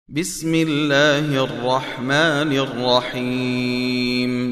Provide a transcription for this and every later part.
بسم الله الرحمن الرحيم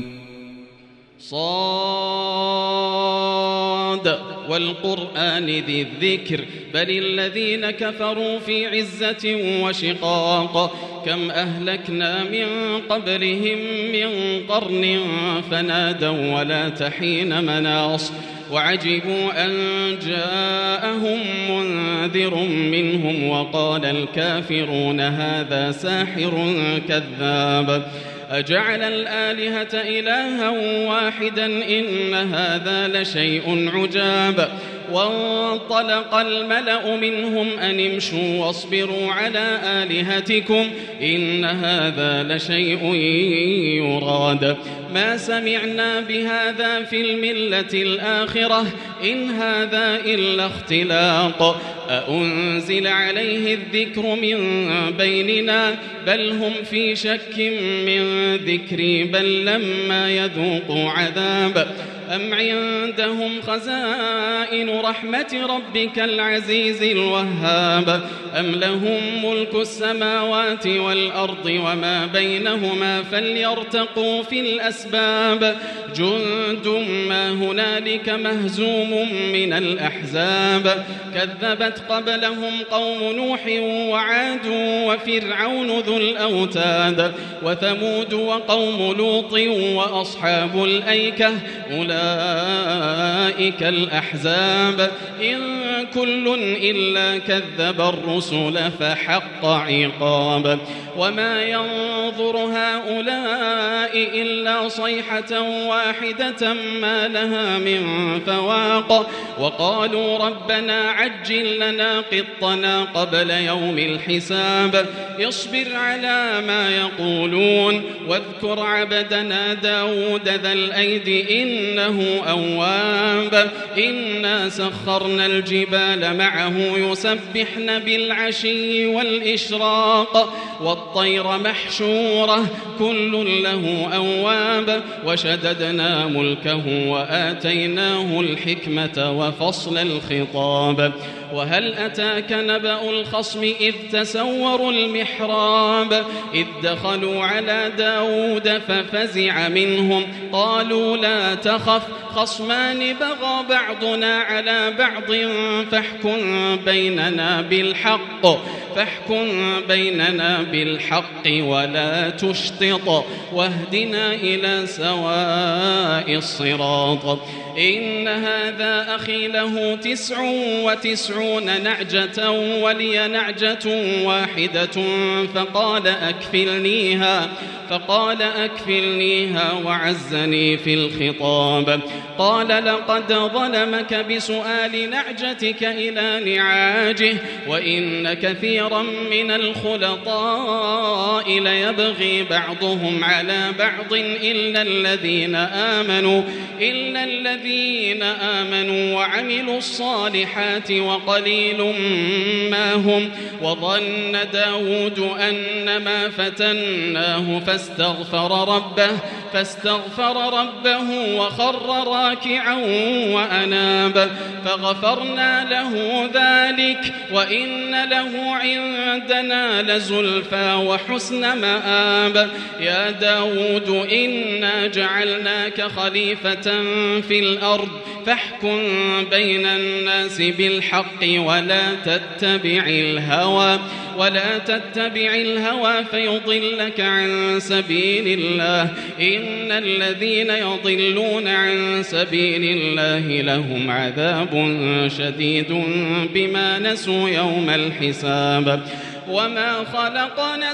صاد والقرآن ذي الذكر بل الذين كفروا في عزة وشقاق كم أهلكنا من قبلهم من قرن فنادوا ولا تحين مناص وعجبوا أن جاءهم منذر منهم وقال الكافرون هذا ساحر كذاب أجعل الآلهة إلها واحدا إن هذا لشيء عجاب وانطلق الملأ منهم أن امشوا واصبروا على آلهتكم إن هذا لشيء يراد ما سمعنا بهذا في الملة الآخرة إن هذا إلا اختلاق أأنزل عليه الذكر من بيننا بل هم في شك من ذكري بل لما يذوقوا عذاب أم عندهم خزائن رحمة ربك العزيز الوهاب أم لهم ملك السماوات والأرض وما بينهما فليرتقوا في الأسباب جند ما هنالك مهزوم من الأحزاب كذبت قبلهم قوم نوح وعاد وفرعون ذو الأوتاد وثمود وقوم لوط وأصحاب الأيكة أولئك الأحزاب إن كل إلا كذب الرسل فحق عقاب وما ينظر هؤلاء إلا صيحة واحدة ما لها من فواق وقالوا ربنا عجل لنا قطنا قبل يوم الحساب اصبر على ما يقولون واذكر عبدنا داود ذا الأيد إنه أواب إنا سخرنا الجبال معه يسبحن بالعشي والإشراق والطير محشورة كل له أواب وشددنا ملكه وآتيناه الحكمة وفصل الخطاب وهل أتاك نبأ الخصم إذ تسوروا المحراب إذ دخلوا على داود ففزع منهم قالوا لا تخف خصمان بغى بعضنا على بعض فاحكم بيننا بالحق ولا تشطط واهدنا إلى سواء الصراط إن هذا أخي له 99 نعجة ولي نعجة واحدة فقال أكفلنيها وعزني في الخطاب قال لقد ظلمك بسؤال نعجتك إلى نعاجه وإن كثيرا من الخلطاء ليبغي بعضهم على بعض إلا الذين آمنوا وعملوا الصالحات وقليل ما هم وظن داود أنما فتناه فاستغفر ربه وخر راكعا وأناب فغفرنا له ذلك وإن له عندنا لزلفى وحسن مآب يا داود إنا جعلناك خليفة في الأرض فاحكم بين الناس بالحق ولا تتبع الهوى فيضلك عن سبيل الله إن الذين يضلون عن سبيل الله لهم عذاب شديد بما نسوا يوم الحساب وما خلقنا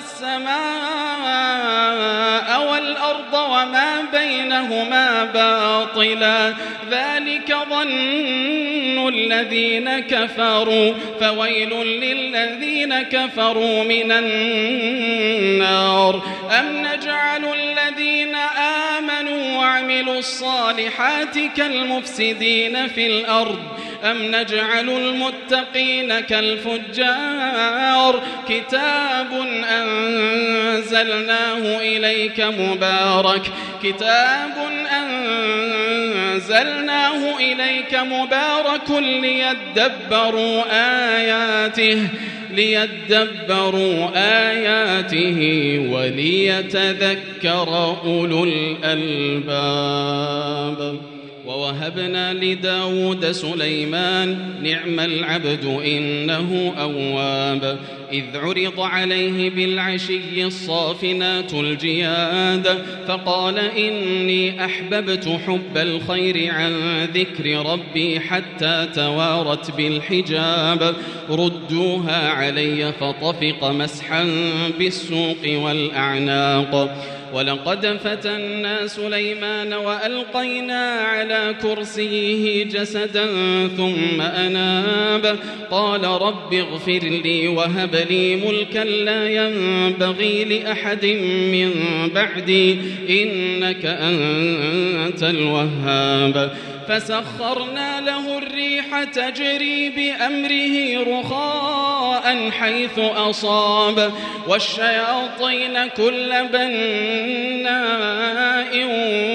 السماء والأرض وما بينهما باطلا ذلك ظن الذين كفروا فويل للذين كفروا من النار أم نجعل الذين آمنوا وعملوا الصالحات كالمفسدين في الأرض أم نجعل المتقين كالفجار كتاب أنزلناه إليك مبارك ليدبروا آياته ليدبروا آياته وليتذكر أولو الألباب. ووهبنا لداود سليمان نعم العبد إنه أواب إذ عرض عليه بالعشي الصافنات الجياد فقال إني أحببت حب الخير عن ذكر ربي حتى توارت بالحجاب ردوها علي فطفق مسحا بالسوق والأعناق. ولقد فتنا سليمان وألقينا على كرسيه جسدا ثم أناب قال رب اغفر لي وهب لي ملكا لا ينبغي لأحد من بعدي إنك أنت الوهاب. فسخرنا له الريح تجري بأمره رخاء حيث أصاب والشياطين كل بناء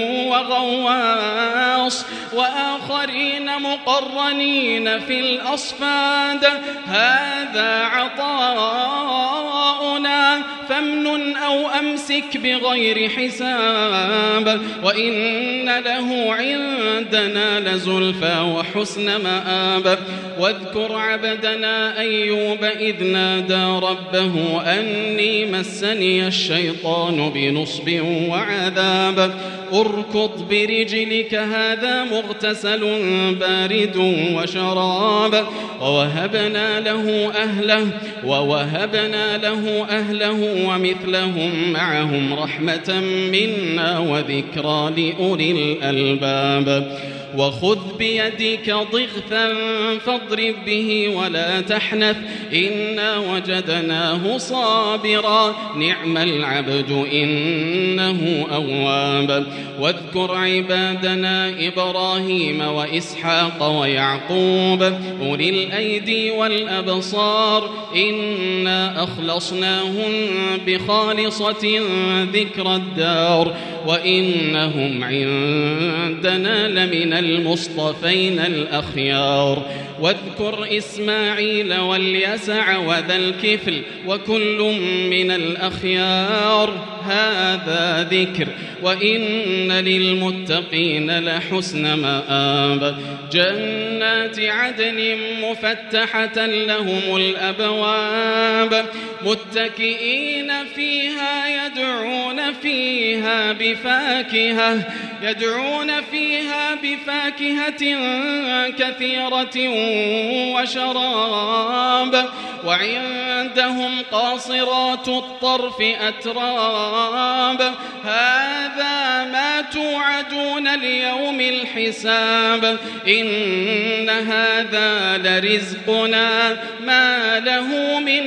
وغواص وآخرين مقرنين في الأصفاد هذا عطاؤنا فامنن أو أمسك بغير حساب وإن له عندنا لزلفى وحسن مآب. واذكر عبدنا أيوب إذ نادى ربه أني مسني الشيطان بنصب وعذاب اركض برجلك هذا مغتسل بارد وشراب. ووهبنا له أهله ومثلهم معهم رحمة منا وذكرى لأولي الألباب. وخذ بيدك ضغثا فاضرب به ولا تحنث إنا وجدناه صابرا نعم العبد إنه أواب. واذكر عبادنا إبراهيم وإسحاق ويعقوب أولي الأيدي والأبصار إنا أخلصناهم بخالصة ذكر الدار وإنهم عندنا لمن المصطفين الأخيار. واذكر إسماعيل واليسع وذا الكفل وكل من الأخيار هذا ذكر وإن للمتقين لحسن مآب. جنات عدن مفتحة لهم الأبواب متكئين فيها يدعون فيها بفاكهة كثيرة وشراب. وعندهم قاصرات الطرف أتراب هذا ما توعدون ليوم الحساب إن هذا لرزقنا ما له من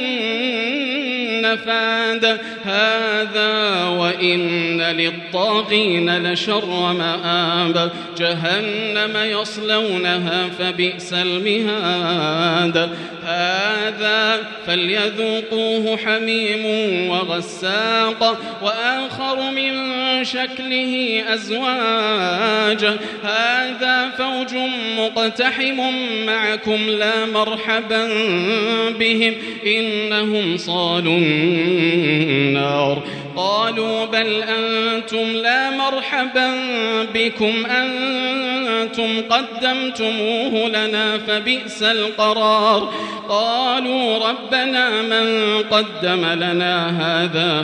نفاد هذا وإن للطاغين لشر مآب. جهنم يصلونها فبئس المهاد هذا فليذوقوه حميم وغساق وآخر من شكله أزواج هذا فوج مقتحم معكم لا مرحبا بهم إنهم صالوا النار. قالوا بل أنتم لا مرحبا بكم أنتم قدمتموه لنا فبئس القرار. قالوا ربنا من قدم لنا هذا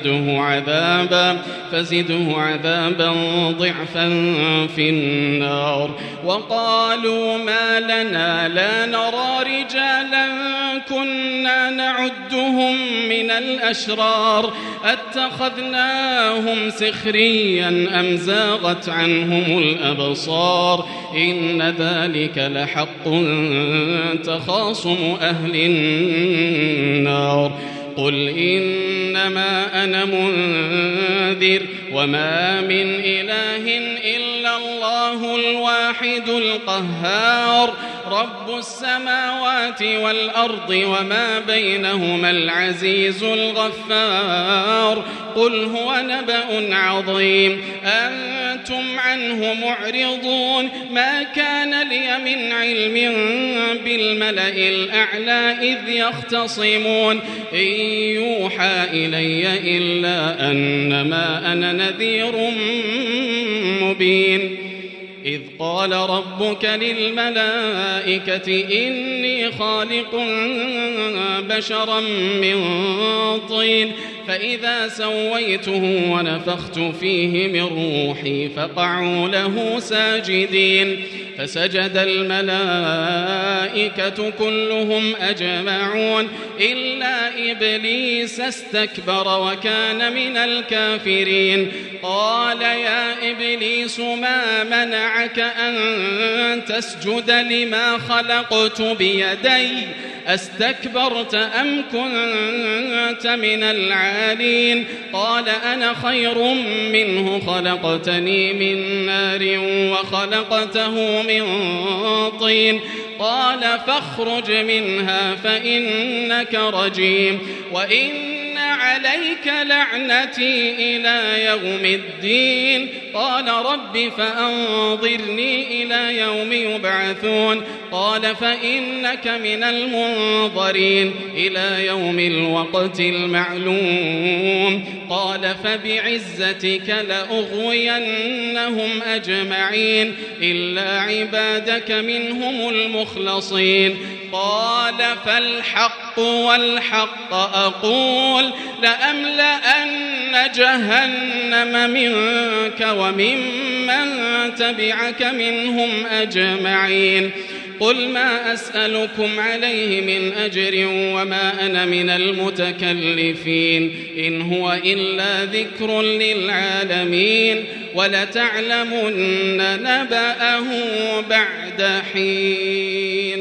فزده عذابا ضعفا في النار. وقالوا ما لنا لا نرى رجالا كنا نعدهم من الأشرار اتخذناهم سخريا أم زاغت عنهم الأبصار إن ذلك لحق تخاصم أهل النار. قل إنما أنا منذر وما من إله إلا الله الواحد القهار. رب السماوات والأرض وما بينهما العزيز الغفار قل هو نبأ عظيم أنتم عنه معرضون ما كان لي من علم بالملأ الأعلى إذ يختصمون إن يوحى إلي إلا أنما أنا نذير مبين إذ قال ربك للملائكة إني خالق بشرا من طين فإذا سويته ونفخت فيه من روحي فقعوا له ساجدين فسجد الملائكة كلهم أجمعون إلا إبليس استكبر وكان من الكافرين قال يا إبليس ما منعك أن تسجد لما خلقت بيدي أستكبرت أم كنت من العالين قال أنا خير منه خلقتني من نار وخلقته من طين قال فاخرج منها فإنك رجيم وإن عليك لعنتي إلى يوم الدين قال رب فأنظرني إلى يوم يبعثون قال فإنك من المنظرين إلى يوم الوقت المعلوم قال فبعزتك لأغوينهم أجمعين إلا عبادك منهم المخلصين قال فالحق والحق أقول لأملأن جهنم منك وممن تبعك منهم أجمعين قل ما أسألكم عليه من أجر وما أنا من المتكلفين إن هو إلا ذكر للعالمين ولتعلمن نبأه بعد حين